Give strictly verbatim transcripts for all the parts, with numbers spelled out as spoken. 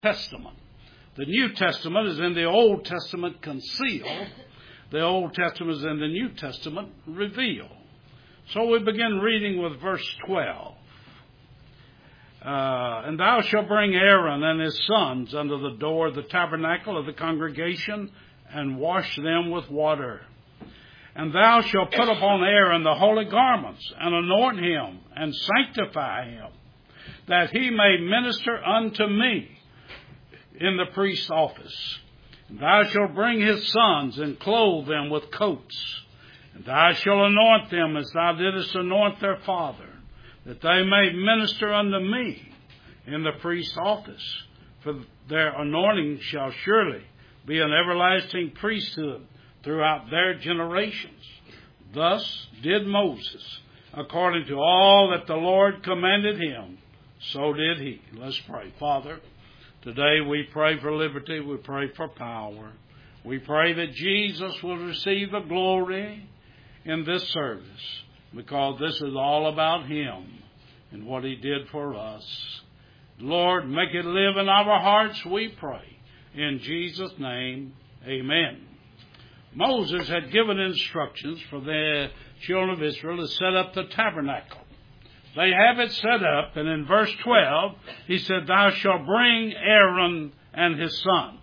Testament. The New Testament is in the Old Testament concealed. The Old Testament is in the New Testament revealed. So we begin reading with verse twelve. Uh, and thou shalt bring Aaron and his sons under the door of the tabernacle of the congregation, and wash them with water. And thou shalt put upon Aaron the holy garments, and anoint him, and sanctify him, that he may minister unto me in the priest's office. And thou shalt bring his sons, and clothe them with coats. And thou shalt anoint them as thou didst anoint their father, that they may minister unto me in the priest's office. For their anointing shall surely be an everlasting priesthood throughout their generations. Thus did Moses, according to all that the Lord commanded him, so did he. Let's pray. Father, today we pray for liberty. We pray for power. We pray that Jesus will receive the glory in this service, because this is all about him and what he did for us. Lord, make it live in our hearts, we pray. In Jesus' name, amen. Moses had given instructions for the children of Israel to set up the tabernacle. They have it set up, and in verse twelve, he said, thou shalt bring Aaron and his sons.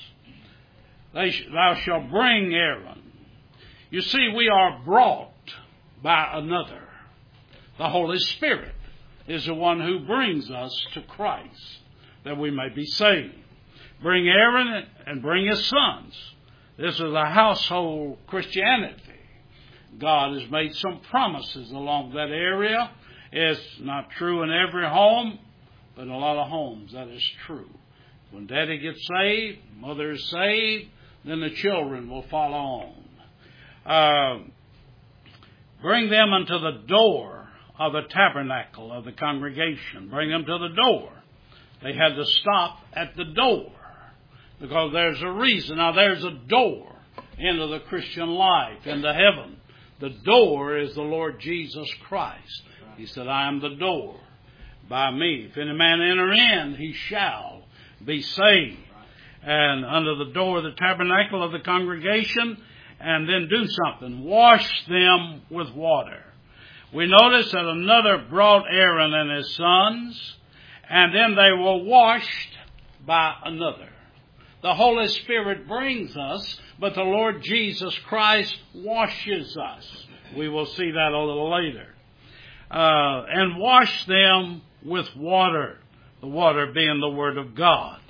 They sh- thou shalt bring Aaron. You see, we are brought by another. The Holy Spirit is the one who brings us to Christ, that we may be saved. Bring Aaron and bring his sons. This is a household Christianity. God has made some promises along that area. It's not true in every home, but in a lot of homes that is true. When daddy gets saved, mother is saved, then the children will follow on. Uh, bring them unto the door of the tabernacle of the congregation. Bring them to the door. They had to stop at the door, because there's a reason. Now, there's a door into the Christian life, into heaven. The door is the Lord Jesus Christ. He said, I am the door. By me, if any man enter in, he shall be saved. And under the door of the tabernacle of the congregation, and then do something. Wash them with water. We notice that another brought Aaron and his sons, and then they were washed by another. The Holy Spirit brings us, but the Lord Jesus Christ washes us. We will see that a little later. Uh, and wash them with water. The water being the Word of God.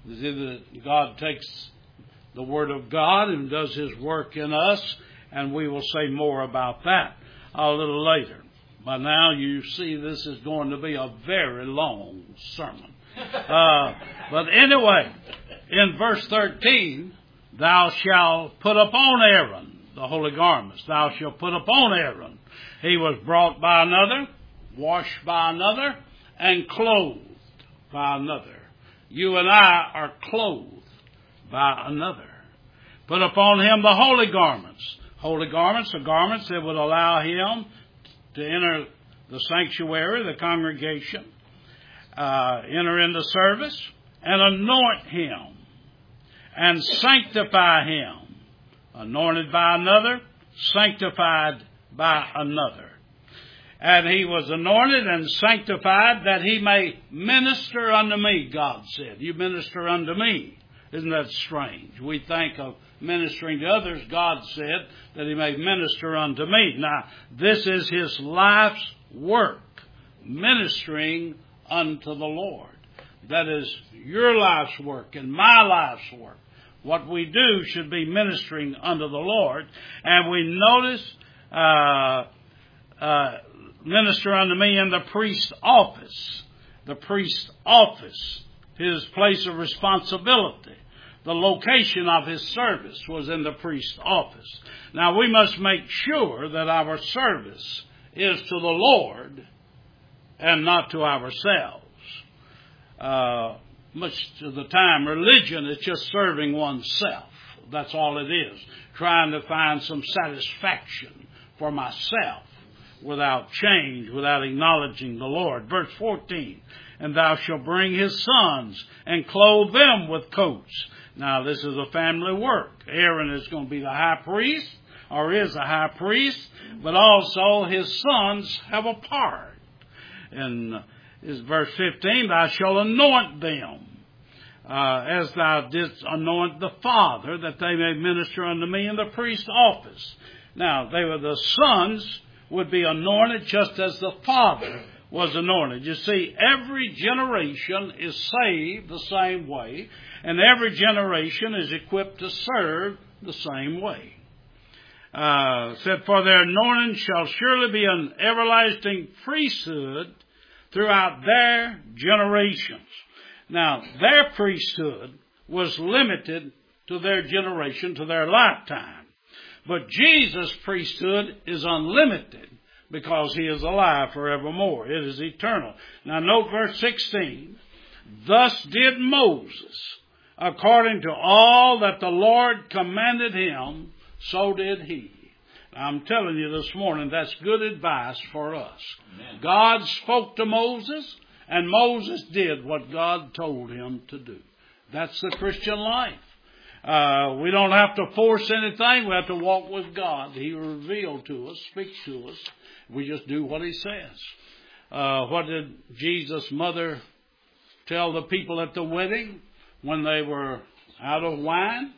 God takes the Word of God and does His work in us, and we will say more about that a little later. By now you see this is going to be a very long sermon. Uh, but anyway, in verse thirteen, thou shalt put upon Aaron the holy garments. Thou shalt put upon Aaron. He was brought by another, washed by another, and clothed by another. You and I are clothed by another. Put upon him the holy garments. Holy garments are garments that would allow him to enter the sanctuary, the congregation, uh, enter into service, and anoint him, and sanctify him. Anointed by another, sanctified by another. And he was anointed and sanctified that he may minister unto me, God said. You minister unto me. Isn't that strange? We think of ministering to others. God said that he may minister unto me. Now, this is his life's work, ministering unto the Lord. That is your life's work and my life's work. What we do should be ministering unto the Lord. And we notice, uh, uh, minister unto me in the priest's office. The priest's office, his place of responsibility. The location of his service was in the priest's office. Now we must make sure that our service is to the Lord and not to ourselves. Uh, much of the time, religion is just serving oneself. That's all it is. Trying to find some satisfaction for myself without change, without acknowledging the Lord. Verse fourteen, and thou shalt bring his sons and clothe them with coats. Now, this is a family work. Aaron is going to be the high priest, or is a high priest, but also his sons have a part. And is verse fifteen, thou shalt anoint them, uh, as thou didst anoint the father, that they may minister unto me in the priest's office. Now, they were the sons would be anointed just as the father was anointed. You see, every generation is saved the same way, and every generation is equipped to serve the same way. Uh, said, for their anointing shall surely be an everlasting priesthood throughout their generations. Now, their priesthood was limited to their generation, to their lifetime. But Jesus' priesthood is unlimited because he is alive forevermore. It is eternal. Now, note verse sixteen. Thus did Moses, according to all that the Lord commanded him, so did he. I'm telling you this morning, that's good advice for us. Amen. God spoke to Moses, and Moses did what God told him to do. That's the Christian life. Uh, we don't have to force anything. We have to walk with God. He revealed to us, speaks to us. We just do what he says. Uh, what did Jesus' mother tell the people at the wedding when they were out of wine?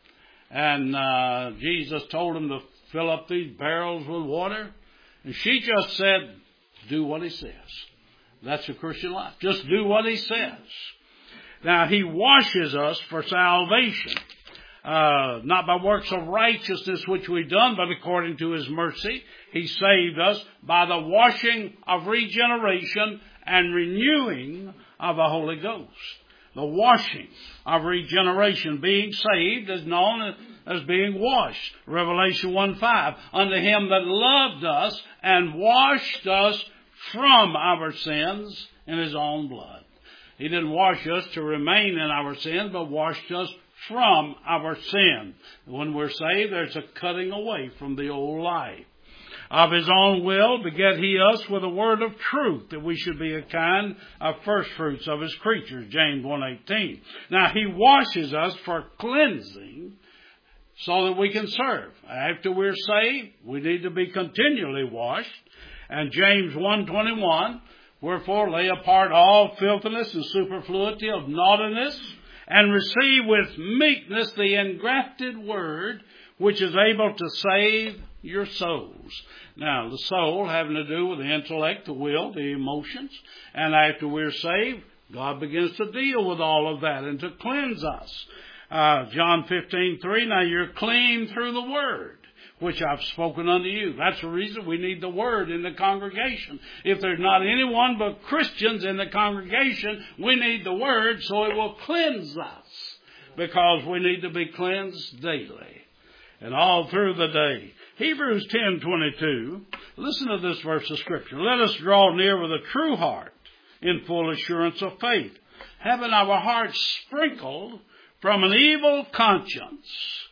And uh, Jesus told them to fill up these barrels with water. And she just said, do what he says. That's the Christian life. Just do what he says. Now, he washes us for salvation. Uh, not by works of righteousness which we've done, but according to his mercy. He saved us by the washing of regeneration and renewing of the Holy Ghost. The washing of regeneration, being saved, is known as being washed. Revelation one five. Unto him that loved us and washed us from our sins in his own blood. He didn't wash us to remain in our sins, but washed us from our sin. When we're saved, there's a cutting away from the old life. Of his own will begat he us with a word of truth, that we should be a kind of first fruits of his creatures. James one eighteen. Now, he washes us for cleansing so that we can serve. After we're saved, we need to be continually washed. And James one twenty-one, wherefore lay apart all filthiness and superfluity of naughtiness, and receive with meekness the engrafted word, which is able to save your souls. Now, the soul having to do with the intellect, the will, the emotions. And after we're saved, God begins to deal with all of that and to cleanse us. Uh, John fifteen three, now you're clean through the word, which I've spoken unto you. That's the reason we need the word in the congregation. If there's not anyone but Christians in the congregation, we need the word so it will cleanse us, because we need to be cleansed daily and all through the day. Hebrews ten twenty-two, listen to this verse of Scripture. Let us draw near with a true heart in full assurance of faith, having our hearts sprinkled from an evil conscience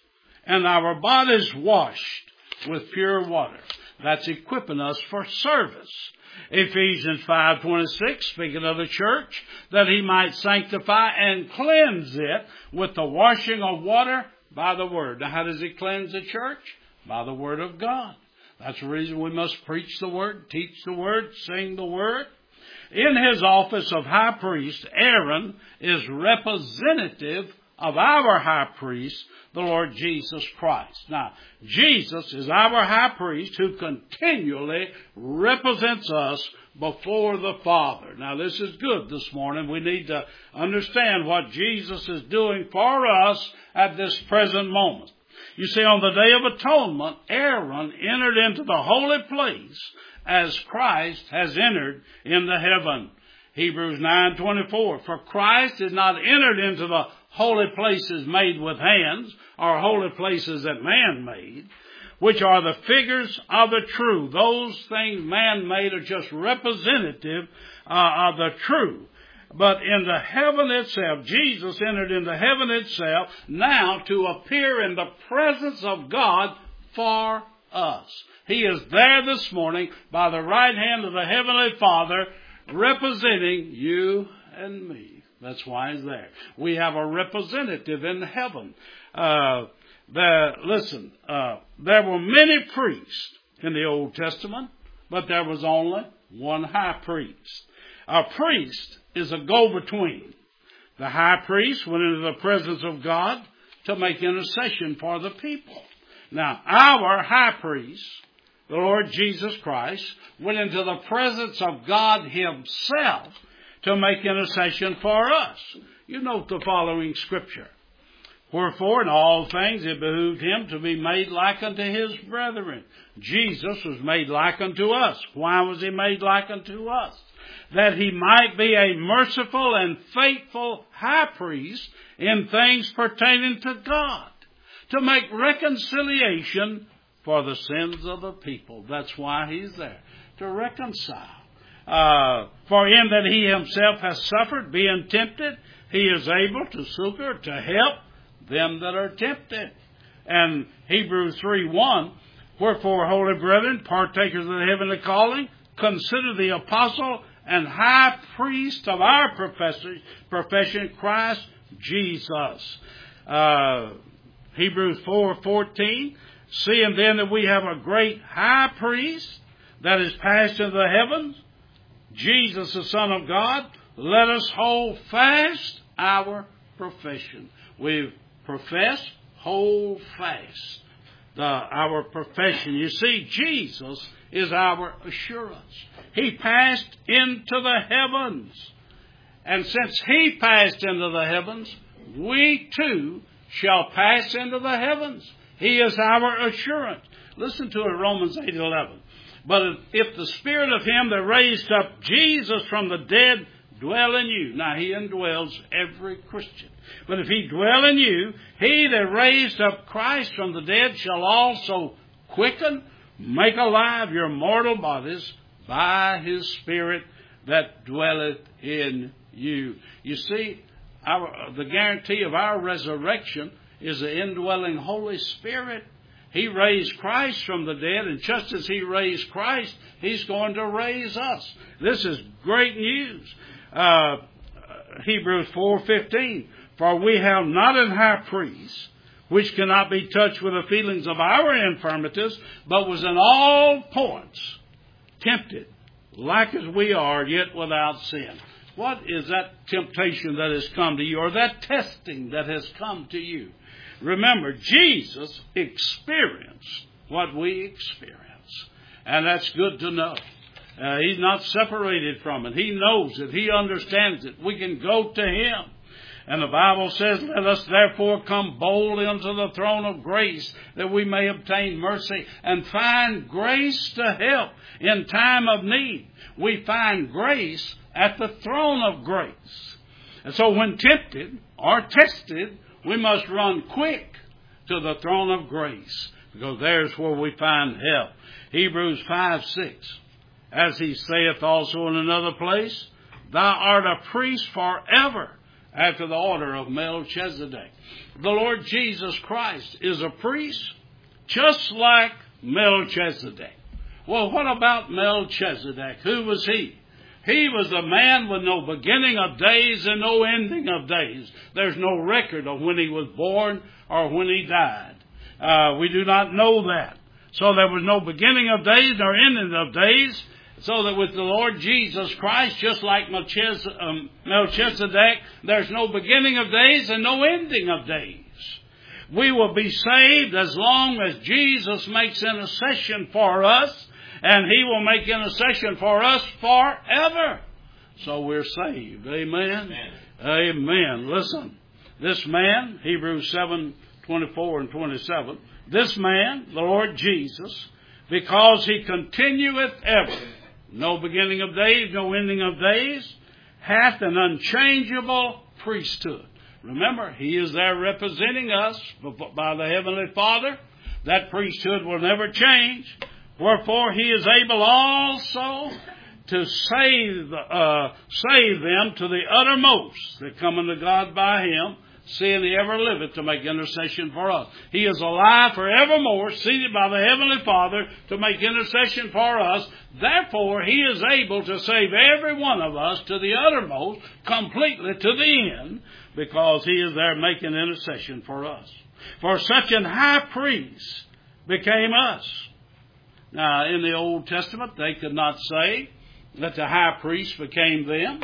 and our bodies washed with pure water. That's equipping us for service. Ephesians five twenty-six, speaking of the church, that he might sanctify and cleanse it with the washing of water by the word. Now, how does he cleanse the church? By the word of God. That's the reason we must preach the word, teach the word, sing the word. In his office of high priest, Aaron is representative of our high priest, the Lord Jesus Christ. Now, Jesus is our high priest who continually represents us before the Father. Now, this is good this morning. We need to understand what Jesus is doing for us at this present moment. You see, on the Day of Atonement, Aaron entered into the holy place as Christ has entered into heaven. Hebrews nine twenty-four, for Christ is not entered into the holy places made with hands, or holy places that man made, which are the figures of the true. Those things man made are just representative uh, of the true. But in the heaven itself, Jesus entered into heaven itself now to appear in the presence of God for us. He is there this morning by the right hand of the Heavenly Father, representing you and me. That's why he's there. We have a representative in heaven. Uh, the, listen, uh, there were many priests in the Old Testament, but there was only one high priest. A priest is a go-between. The high priest went into the presence of God to make intercession for the people. Now, our high priest, the Lord Jesus Christ, went into the presence of God himself to make intercession for us. You note the following scripture. Wherefore, in all things it behooved him to be made like unto his brethren. Jesus was made like unto us. Why was he made like unto us? That he might be a merciful and faithful high priest in things pertaining to God, to make reconciliation for the sins of the people. That's why he's there, to reconcile. Uh, for in that he himself has suffered, being tempted, he is able to succor, to help them that are tempted. And Hebrews three one, wherefore, holy brethren, partakers of the heavenly calling, consider the apostle and high priest of our profession, profession Christ Jesus. Uh, Hebrews four fourteen, seeing then that we have a great high priest that is passed into the heavens, Jesus the Son of God, let us hold fast our profession. We profess, hold fast the, our profession. You see, Jesus is our assurance. He passed into the heavens. And since he passed into the heavens, we too shall pass into the heavens. He is our assurance. Listen to it, Romans eight eleven. But if the Spirit of him that raised up Jesus from the dead dwell in you. Now, he indwells every Christian. But if he dwell in you, he that raised up Christ from the dead shall also quicken, make alive your mortal bodies by his Spirit that dwelleth in you. You see, our, the guarantee of our resurrection is the indwelling Holy Spirit. He raised Christ from the dead, and just as he raised Christ, he's going to raise us. This is great news. Uh, Hebrews four fifteen, for we have not an high priest which cannot be touched with the feelings of our infirmities, but was in all points tempted, like as we are, yet without sin. What is that temptation that has come to you, or that testing that has come to you? Remember, Jesus experienced what we experience. And that's good to know. Uh, he's not separated from it. He knows it. He understands it. We can go to him. And the Bible says, let us therefore come boldly unto the throne of grace, that we may obtain mercy and find grace to help in time of need. We find grace at the throne of grace. And so when tempted or tested, we must run quick to the throne of grace, because there's where we find help. Hebrews five six, as he saith also in another place, thou art a priest forever, after the order of Melchizedek. The Lord Jesus Christ is a priest just like Melchizedek. Well, what about Melchizedek? Who was he? He was a man with no beginning of days and no ending of days. There's no record of when he was born or when he died. Uh, we do not know that. So there was no beginning of days nor ending of days. So that with the Lord Jesus Christ, just like Melchizedek, there's no beginning of days and no ending of days. We will be saved as long as Jesus makes intercession for us, and he will make intercession for us forever. So we're saved. Amen? Amen. Amen. Listen, this man, Hebrews seven twenty-four and twenty-seven, this man, the Lord Jesus, because he continueth ever, no beginning of days, no ending of days, hath an unchangeable priesthood. Remember, he is there representing us by the Heavenly Father. That priesthood will never change. Wherefore he is able also to save, uh, save them to the uttermost that come unto God by him, seeing he ever liveth to make intercession for us. He is alive forevermore, seated by the Heavenly Father to make intercession for us. Therefore, he is able to save every one of us to the uttermost, completely to the end, because he is there making intercession for us. For such an high priest became us. Now, in the Old Testament, they could not say that the high priest became them.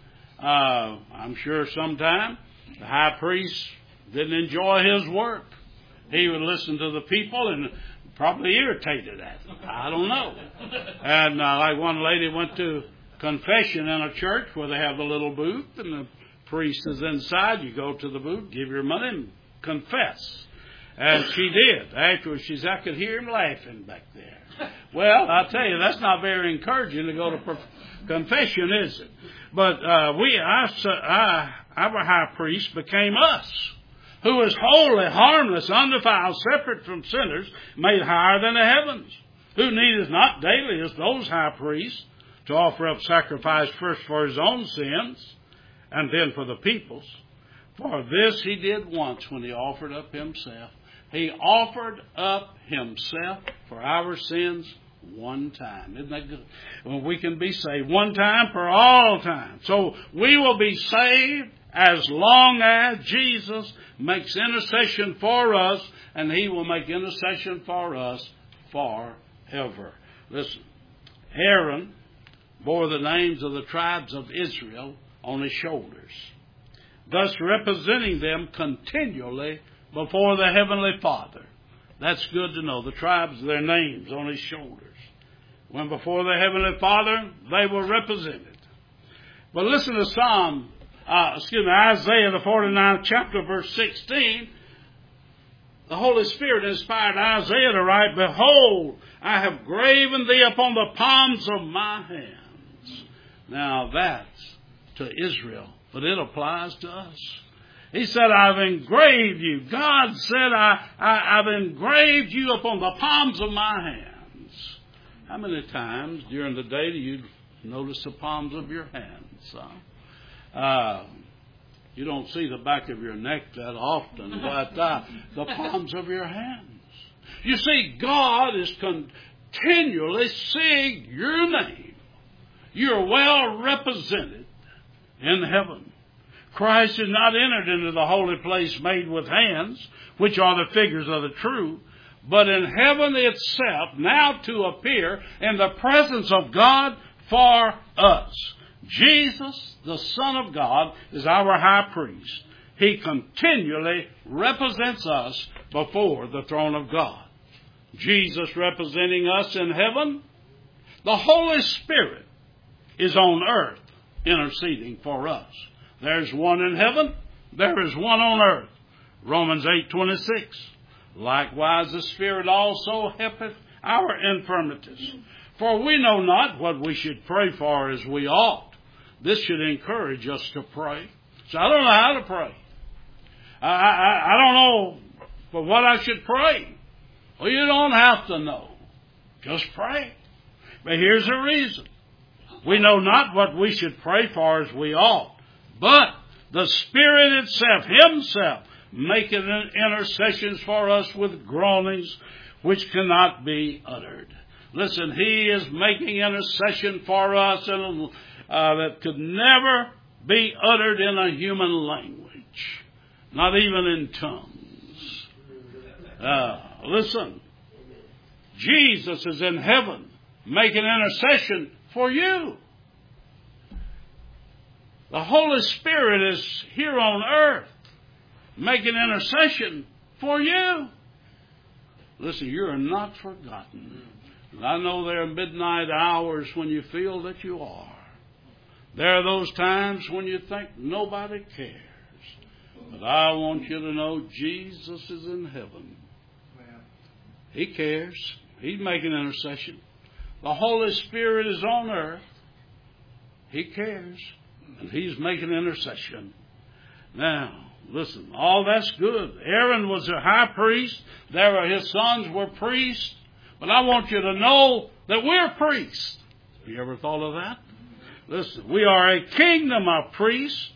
Uh, I'm sure sometime the high priest didn't enjoy his work. He would listen to the people and probably irritated at them. I don't know. And uh, like one lady went to confession in a church where they have the little booth and the priest is inside. You go to the booth, give your money, and confess. And she did. Afterwards, she said, I could hear him laughing back there. Well, I tell you, that's not very encouraging to go to prof- confession, is it? But uh, we, I, I, our high priest became us, who is holy, harmless, undefiled, separate from sinners, made higher than the heavens, who needeth not daily as those high priests to offer up sacrifice first for his own sins and then for the people's. For this he did once when he offered up himself. He offered up himself for our sins one time. Isn't that good? Well, we can be saved one time for all time. So we will be saved as long as Jesus makes intercession for us, and he will make intercession for us forever. Listen, Aaron bore the names of the tribes of Israel on his shoulders, thus representing them continually before the Heavenly Father. That's good to know. The tribes, their names on his shoulders. When before the Heavenly Father, they were represented. But listen to Psalm, uh, excuse me, Isaiah, the forty-ninth chapter, verse sixteen. The Holy Spirit inspired Isaiah to write, Behold, I have graven thee upon the palms of my hands. Now that's to Israel, but it applies to us. He said, I've engraved you. God said, I, I, I've engraved you upon the palms of my hands. How many times during the day do you notice the palms of your hands? Huh? Uh, you don't see the back of your neck that often, but uh, the palms of your hands. You see, God is continually seeing your name. You're well represented in heaven. Christ is not entered into the holy place made with hands, which are the figures of the true, but in heaven itself, now to appear in the presence of God for us. Jesus, the Son of God, is our high priest. He continually represents us before the throne of God. Jesus representing us in heaven. The Holy Spirit is on earth interceding for us. There's one in heaven. There is one on earth. Romans eight twenty-six. Likewise, the Spirit also helpeth our infirmities. For we know not what we should pray for as we ought. This should encourage us to pray. So I don't know how to pray. I, I, I don't know for what I should pray. Well, you don't have to know. Just pray. But here's the reason. We know not what we should pray for as we ought. But the Spirit itself, Himself, maketh intercessions for us with groanings which cannot be uttered. Listen, He is making intercession for us and, uh, that could never be uttered in a human language, not even in tongues. Uh, listen, Jesus is in heaven making intercession for you. The Holy Spirit is here on earth making intercession for you. Listen, you are not forgotten. And I know there are midnight hours when you feel that you are. There are those times when you think nobody cares. But I want you to know Jesus is in heaven. He cares. He's making intercession. The Holy Spirit is on earth. He cares. And He's making intercession. Now, listen, all that's good. Aaron was a high priest. There were his sons were priests. But I want you to know that we're priests. Have you ever thought of that? Listen, we are a kingdom of priests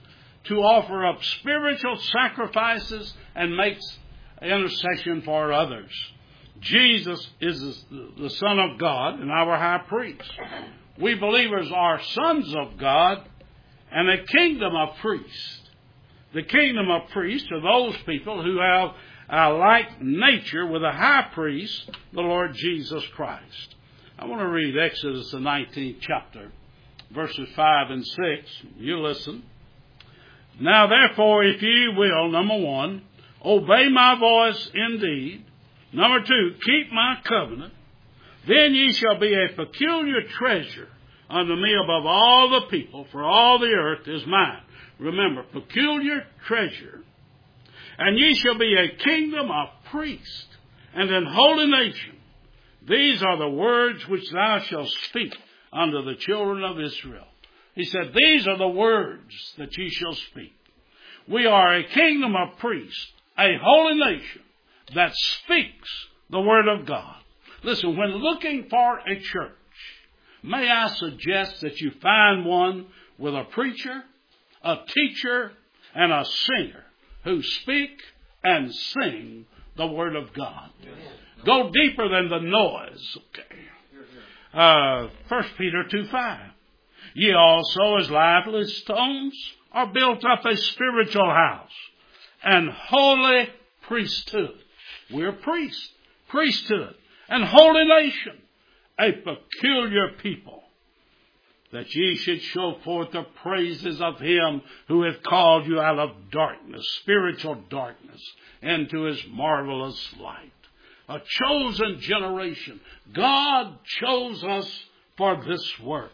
to offer up spiritual sacrifices and makes intercession for others. Jesus is the Son of God and our high priest. We believers are sons of God and a kingdom of priests. The kingdom of priests are those people who have a like nature with a high priest, the Lord Jesus Christ. I want to read Exodus, the nineteenth chapter, verses five and six. You listen. Now therefore, if ye will, number one, obey my voice indeed. Number two, keep my covenant. Then ye shall be a peculiar treasure unto me above all the people, for all the earth is mine. Remember, peculiar treasure. And ye shall be a kingdom of priests and an holy nation. These are the words which thou shalt speak unto the children of Israel. He said, these are the words that ye shall speak. We are a kingdom of priests, a holy nation that speaks the word of God. Listen, when looking for a church, may I suggest that you find one with a preacher, a teacher, and a singer who speak and sing the word of God. Go deeper than the noise. Okay. Uh, First Peter two five. Ye also, as lively stones, are built up a spiritual house and holy priesthood. We're priests, priesthood, and holy nation, a peculiar people, that ye should show forth the praises of him who hath called you out of darkness, spiritual darkness, into his marvelous light. A chosen generation. God chose us for this work.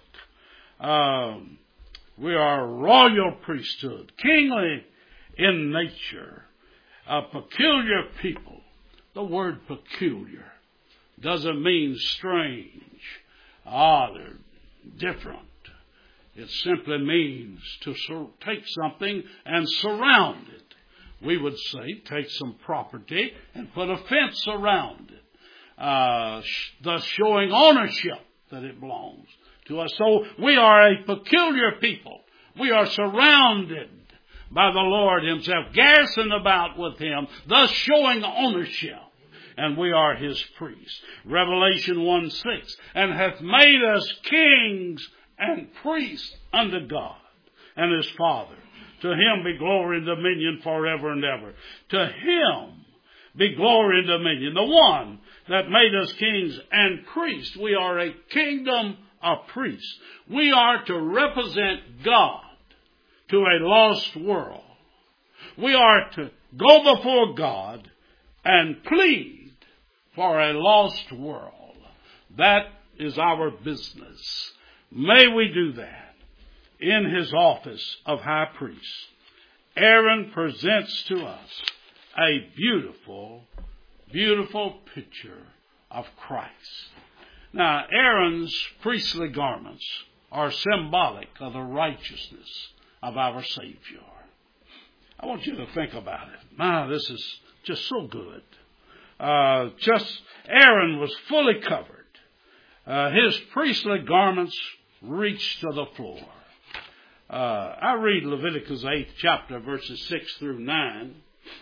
Um, we are a royal priesthood, kingly in nature, a peculiar people. The word peculiar doesn't mean strange, odd, or different. It simply means to sur- take something and surround it. We would say take some property and put a fence around it, uh, sh- thus showing ownership that it belongs to us. So we are a peculiar people. We are surrounded by the Lord himself, garrisoned about with him, thus showing ownership. And we are his priests. Revelation one six. And hath made us kings and priests unto God and his Father. To him be glory and dominion forever and ever. To him be glory and dominion. The one that made us kings and priests. We are a kingdom of priests. We are to represent God to a lost world. We are to go before God and plead for a lost world. That is our business. May we do that in his office of high priest. Aaron presents to us a beautiful, beautiful picture of Christ. Now, Aaron's priestly garments are symbolic of the righteousness of our Savior. I want you to think about it. My, this is just so good. Uh, just, Aaron was fully covered. Uh, his priestly garments reached to the floor. Uh, I read Leviticus eighth chapter, verses six through nine.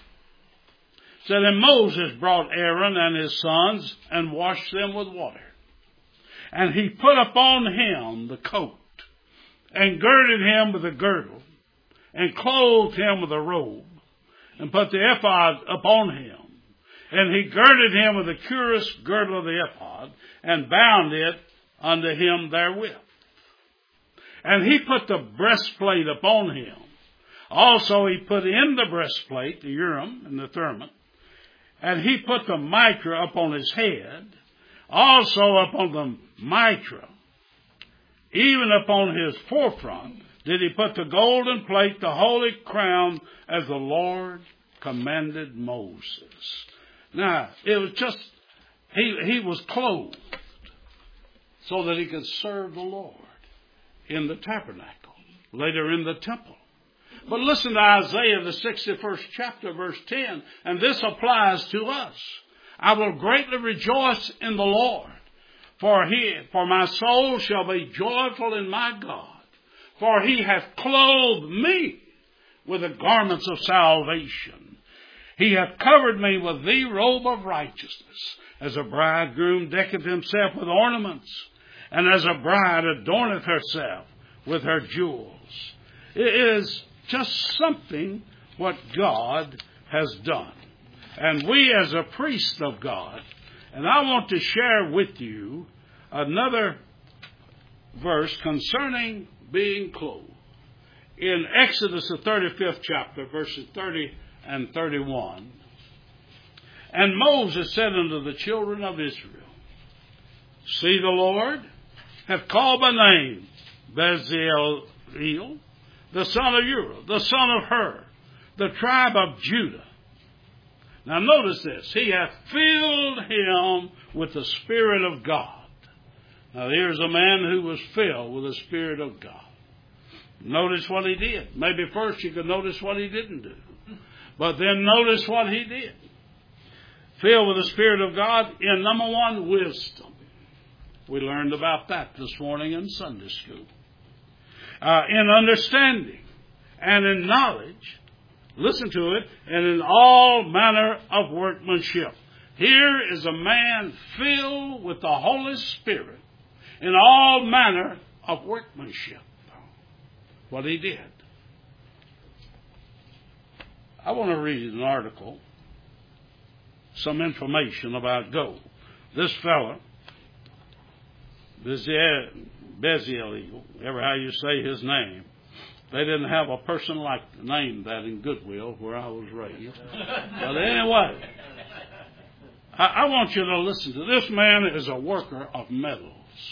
It said, and Moses brought Aaron and his sons and washed them with water. And he put upon him the coat, and girded him with a girdle, and clothed him with a robe, and put the ephod upon him. And he girded him with the cuirass girdle of the ephod, and bound it unto him therewith. And he put the breastplate upon him. Also he put in the breastplate the Urim and the Thummim. And he put the mitre upon his head. Also upon the mitre, even upon his forefront, did he put the golden plate, the holy crown, as the Lord commanded Moses. Now, it was just, he, he was clothed so that he could serve the Lord in the tabernacle, later in the temple. But listen to Isaiah, the sixty-first chapter, verse ten, and this applies to us. I will greatly rejoice in the Lord, for he, for my soul shall be joyful in my God, for he hath clothed me with the garments of salvation. He hath covered me with the robe of righteousness, as a bridegroom decketh himself with ornaments, and as a bride adorneth herself with her jewels. It is just something what God has done. And we as a priest of God, and I want to share with you another verse concerning being clothed. In Exodus, the thirty-fifth chapter, verses thirty and thirty-one, and Moses said unto the children of Israel, See, the Lord hath called by name Bezaleel, the son of Uriel, the son of Hur, the tribe of Judah. Now notice this. He hath filled him with the Spirit of God. Now here's a man who was filled with the Spirit of God. Notice what he did. Maybe first you could notice what he didn't do. But then notice what he did. Filled with the Spirit of God in, number one, wisdom. We learned about that this morning in Sunday school. Uh, in understanding and in knowledge, listen to it, and in all manner of workmanship. Here is a man filled with the Holy Spirit in all manner of workmanship. What he did. I want to read an article, some information about gold. This fellow, Bezaleel, ever how you say his name, they didn't have a person like named that in Goodwill where I was raised. But anyway, I, I want you to listen to this. Man is a worker of metals.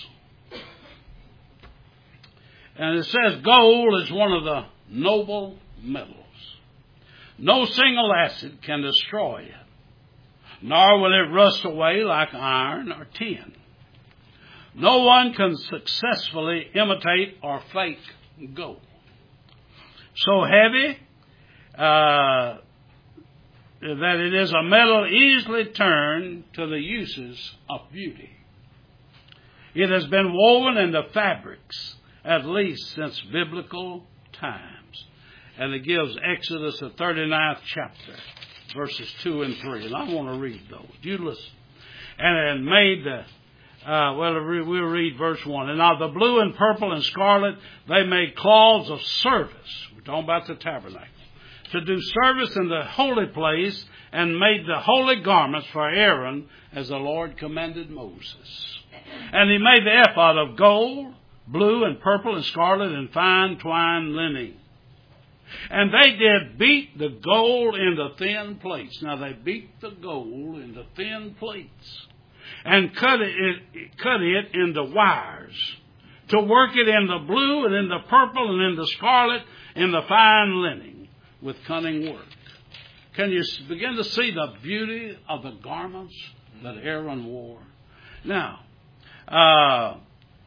And it says gold is one of the noble metals. No single acid can destroy it, nor will it rust away like iron or tin. No one can successfully imitate or fake gold. So heavy uh, that it is a metal easily turned to the uses of beauty. It has been woven into fabrics at least since biblical times. And it gives Exodus, the thirty-ninth chapter, verses two and three. And I want to read those. You listen. And it made the, uh, well, we'll read verse one. And now the blue and purple and scarlet, they made cloths of service. We're talking about the tabernacle. To do service in the holy place, and made the holy garments for Aaron as the Lord commanded Moses. And he made the ephod of gold, blue and purple and scarlet and fine twined linen. And they did beat the gold into thin plates. Now they beat the gold into thin plates and cut it, it, cut it into wires to work it in the blue and in the purple and in the scarlet and the fine linen with cunning work. Can you begin to see the beauty of the garments that Aaron wore? Now, uh,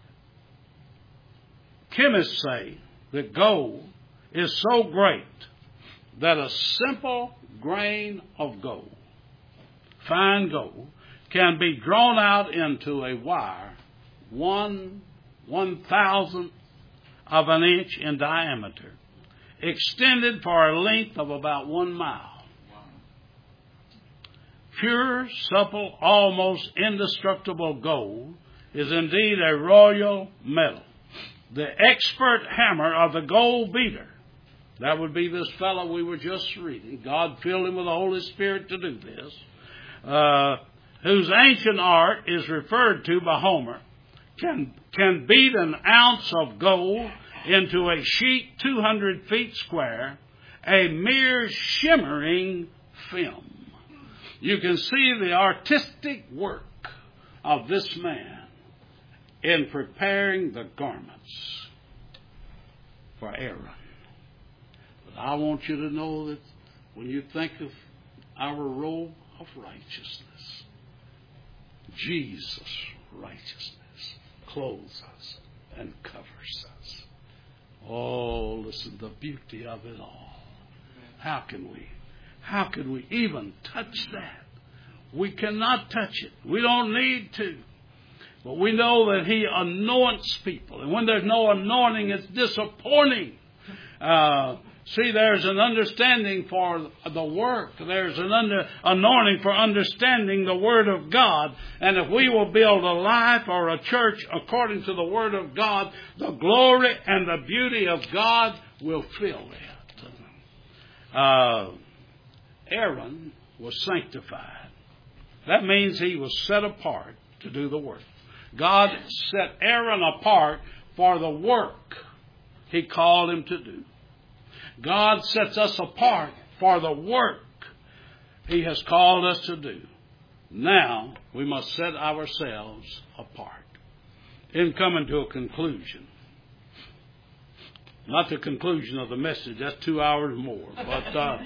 chemists say that gold is so great that a simple grain of gold, fine gold, can be drawn out into a wire one one thousandth of an inch in diameter, extended for a length of about one mile. Pure, supple, almost indestructible gold is indeed a royal metal. The expert hammer of the gold beater, that would be this fellow we were just reading. God filled him with the Holy Spirit to do this. Uh, whose ancient art is referred to by Homer, can, can beat an ounce of gold into a sheet two hundred feet square, a mere shimmering film. You can see the artistic work of this man in preparing the garments for Aaron. But I want you to know that when you think of our robe of righteousness, Jesus' righteousness clothes us and covers us. Oh, listen, the beauty of it all. How can we, how can we even touch that? We cannot touch it. We don't need to. But we know that He anoints people. And when there's no anointing, it's disappointing. Uh, See, there's an understanding for the work. There's an under, anointing for understanding the Word of God. And if we will build a life or a church according to the Word of God, the glory and the beauty of God will fill it. Uh, Aaron was sanctified. That means he was set apart to do the work. God set Aaron apart for the work He called him to do. God sets us apart for the work He has called us to do. Now we must set ourselves apart. In coming to a conclusion, not the conclusion of the message, that's two hours more, but uh,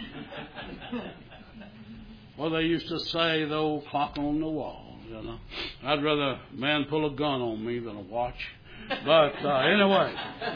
well, they used to say the old clock on the wall, you know. I'd rather a man pull a gun on me than a watch. But uh, anyway,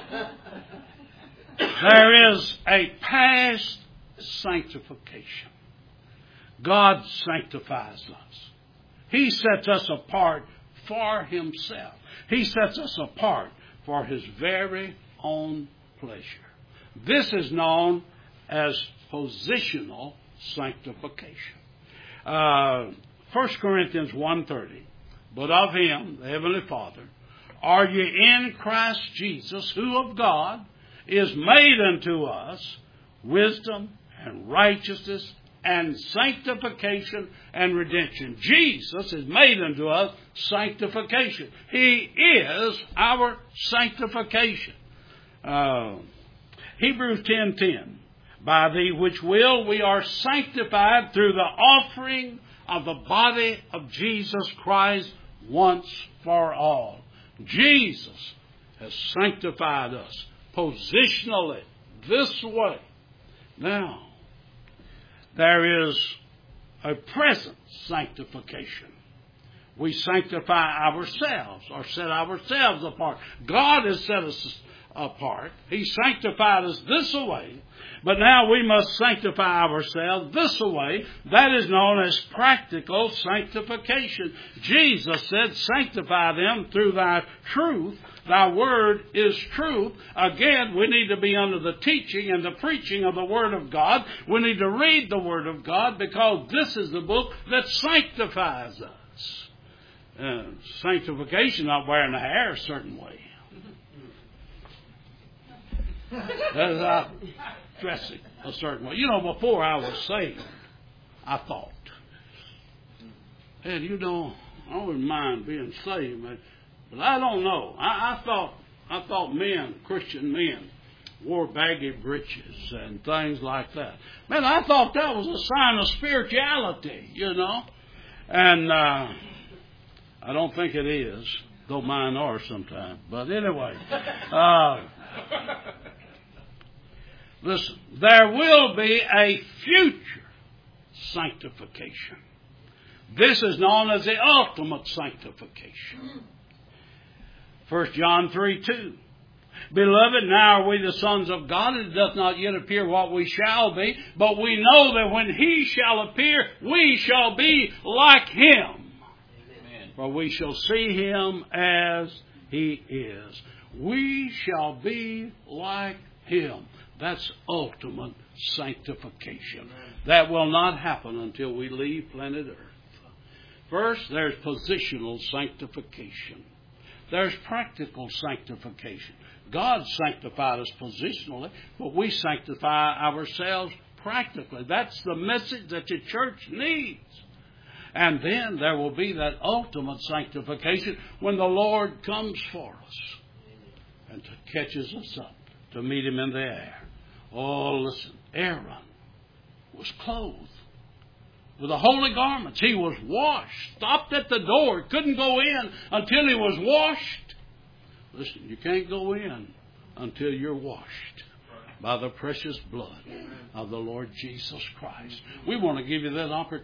there is a past sanctification. God sanctifies us. He sets us apart for Himself. He sets us apart for His very own pleasure. This is known as positional sanctification. Uh, First Corinthians one thirty. But of Him, the Heavenly Father, are ye in Christ Jesus, who of God is made unto us wisdom and righteousness and sanctification and redemption. Jesus is made unto us sanctification. He is our sanctification. Uh, Hebrews ten ten. By the which will we are sanctified through the offering of the body of Jesus Christ once for all. Jesus has sanctified us positionally this way. Now, there is a present sanctification. We sanctify ourselves or set ourselves apart. God has set us apart. He sanctified us this way. But now we must sanctify ourselves this way. That is known as practical sanctification. Jesus said, sanctify them through thy truth. Thy word is truth. Again, we need to be under the teaching and the preaching of the Word of God. We need to read the Word of God because this is the book that sanctifies us. Uh, sanctification, not wearing the hair a certain way. That is not dressing a certain way. You know, before I was saved, I thought, hey, you know, I wouldn't mind being saved, man. But I don't know. I, I thought I thought men, Christian men, wore baggy breeches and things like that. Man, I thought that was a sign of spirituality, you know. And uh, I don't think it is, though mine are sometimes. But anyway, uh, listen, there will be a future sanctification. This is known as the ultimate sanctification. First John three two. Beloved, now are we the sons of God, and it doth not yet appear what we shall be, but we know that when He shall appear, we shall be like Him. Amen. For we shall see Him as He is. We shall be like Him. That's ultimate sanctification. Amen. That will not happen until we leave planet Earth. First, there's positional sanctification. There's practical sanctification. God sanctified us positionally, but we sanctify ourselves practically. That's the message that the church needs. And then there will be that ultimate sanctification when the Lord comes for us and catches us up to meet Him in the air. Oh, listen, Aaron was clothed with the holy garments. He was washed, stopped at the door, couldn't go in until he was washed. Listen, you can't go in until you're washed by the precious blood of the Lord Jesus Christ. We want to give you that opportunity.